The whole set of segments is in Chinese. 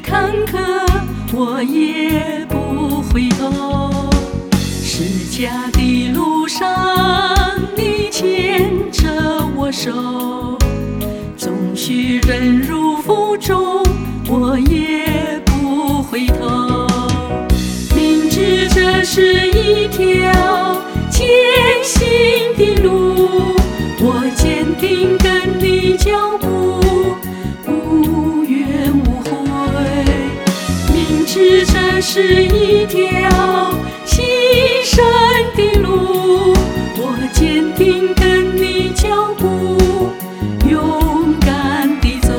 坎坷，我也不回头。释迦的路上，你牵着我手，纵须忍辱负重，我也不回头。明知这是一条艰辛的路，我坚定跟你脚步，无怨无悔。明知这是一条牺牲的路，我坚定跟你脚步，勇敢地走。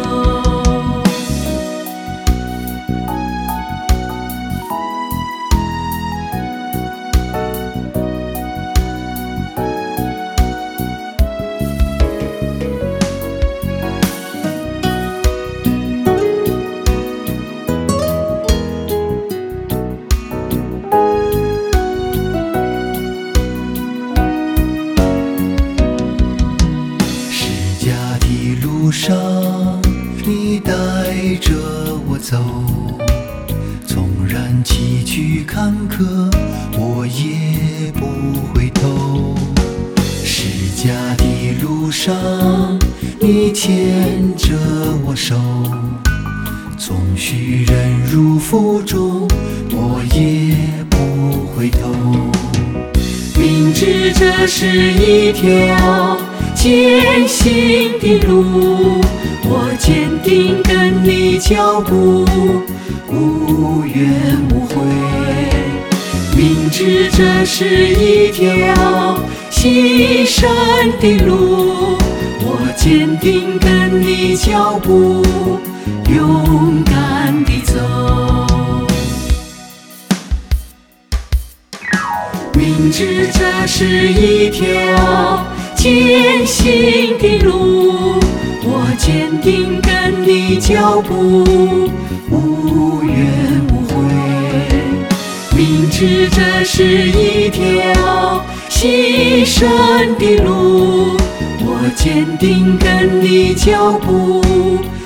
路上，你带着我走，纵然崎岖坎坷，我也不回头。释迦的路上，你牵着我手，纵须忍辱负重，我也不回头。明知这是一条艰辛的路，我坚定跟你脚步，无怨无悔。明知这是一条牺牲的路，我坚定跟你脚步，勇敢地走。明知这是一条艰辛的路，我坚定跟你脚步，无怨无悔。明知这是一条牺牲的路，我坚定跟你脚步，